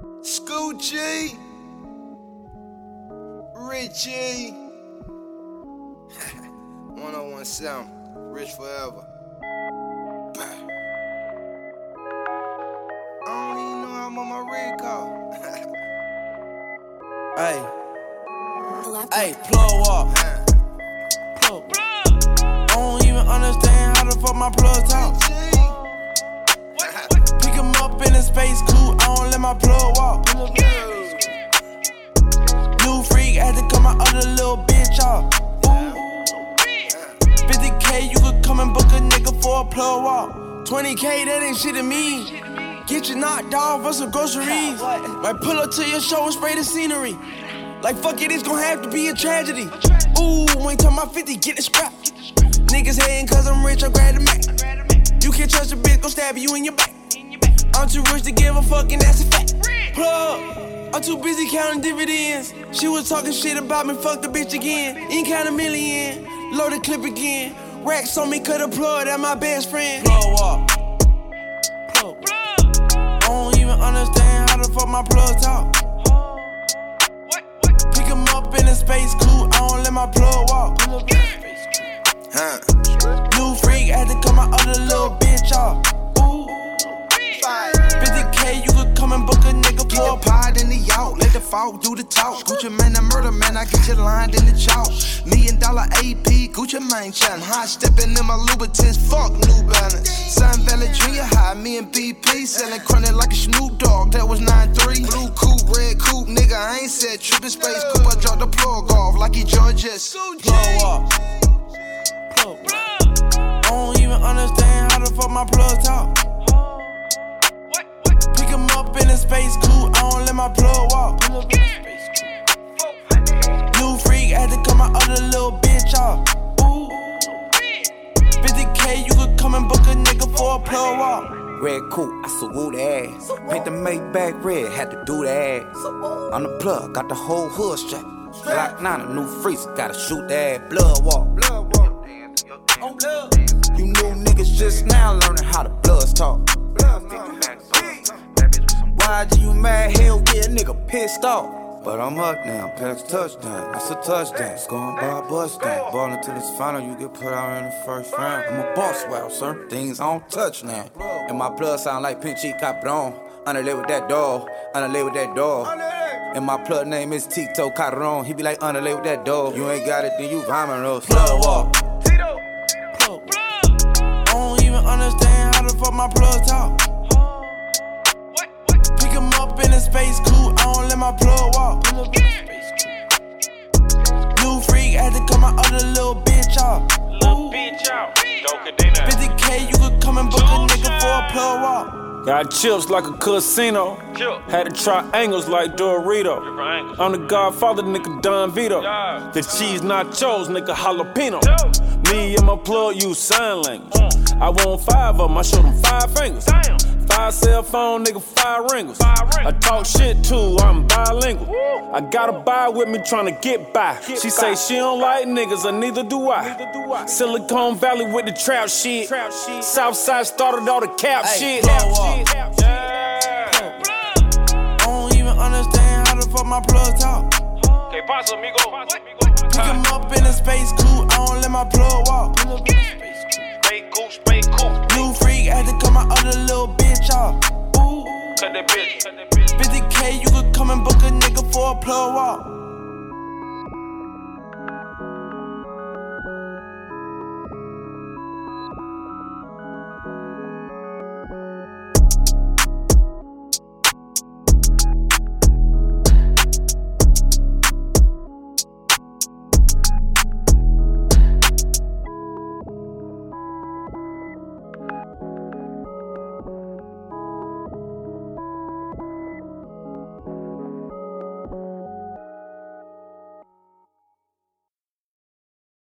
Scoochie, Richie, 1017, rich forever. I don't even know how I'm on my red call. Hey, plug walk. I don't even understand how the fuck my plug talk. Pick him up in a space coupe, I don't let my plug walk. New freak, had to cut my other little bitch off. 50K, you could come and book a nigga for a plug walk. 20K, that ain't shit to me. Get you knocked off for some groceries. Might pull up to your show and spray the scenery. Like fuck it, it's gon' have to be a tragedy. Ooh, ain't talking about 50, get it scrapped. Niggas hating cause I'm rich, I grab the Mac. You can't trust a bitch, gon' stab you in your back. I'm too rich to give a fuck and that's a fact. Plug, I'm too busy counting dividends. She was talking shit about me, fuck the bitch again. Ain't count a million, load the clip again. Racks on me, cut a plug, that my best friend. Plug walk. I don't even understand how the fuck my plug talk. Pick him up in a space coupe, I don't let my plug walk. New freak, had to cut my other little bitch off. 50K, you could come and book a nigga for a pod in the yacht, let the fault do the talk. Gucci man, a murder man, I get you lined in the chalk. $1 million AP, Gucci man, chatting high, stepping in my Louboutins, fuck New Balance. Sun Valley Junior High, me and BP, selling chronic like a Snoop Dogg, that was 9-3. Blue coupe, red coupe, nigga, I ain't said trippin' space coupe, I dropped the plug off like he Georges. Plug off. I don't even understand how the fuck my plug talk. Pick him up in a space coupe, I don't let my plug walk. New freak, had to cut my other little bitch off. 50K, you could come and book a nigga for a plug walk. Red coupe, I salute the ass. Paint the Maybach red, had to do the ass. On the plug, got the whole hood strapped. Glock 9, a new freezer, gotta shoot the ass. Blood walk. You new niggas just now learning how the bloods talk. Why do you mad? Hell yeah, nigga pissed off. But I'm up now, Packs touchdown. It's a touchdown. It's going by a bust down. Ball until it's final, you get put out in the first round. I'm a boss, wow, sir. Things on touch now. And my blood sound like Pinchy Capron. Underlay with that dog. Underlay with that dog. And my plug name is Tito Caron. He be like underlay with that dog. You ain't got it, then you vomit those. Plug walk. I don't even understand how the fuck my plug talk. Pick him up in a space coupe, I don't let my plug walk. New freak, had to cut my other little bitch off. 50K, you could come and book a nigga for a plug walk. Got chips like a casino. Had to try angles like Dorito. I'm the Godfather, nigga Don Vito. The cheese nachos, nigga jalapeno. Me and my plug use sign language. I want 5 of them, I show them 5 fingers. 5 cell phone, nigga, 5 ringers. I talk shit too, I'm bilingual. I got a buy with me tryna get by. She say she don't like niggas, and neither do I. Silicon Valley with the trap shit. Southside started all the cap shit. I don't even understand how the fuck my plug talk. Pick him up in a space coupe, I don't let my plug walk. New freak, had to cut my other little bitch off. 50K, you could come and book a nigga for a plug walk.